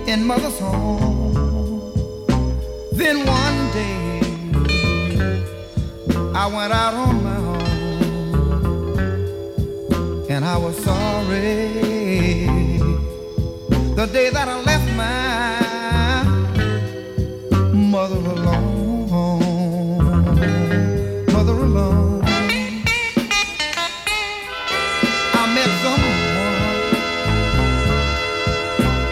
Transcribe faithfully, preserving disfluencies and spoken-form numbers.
in mother's home. Then one day I went out on my own, and I was sorry the day that I left my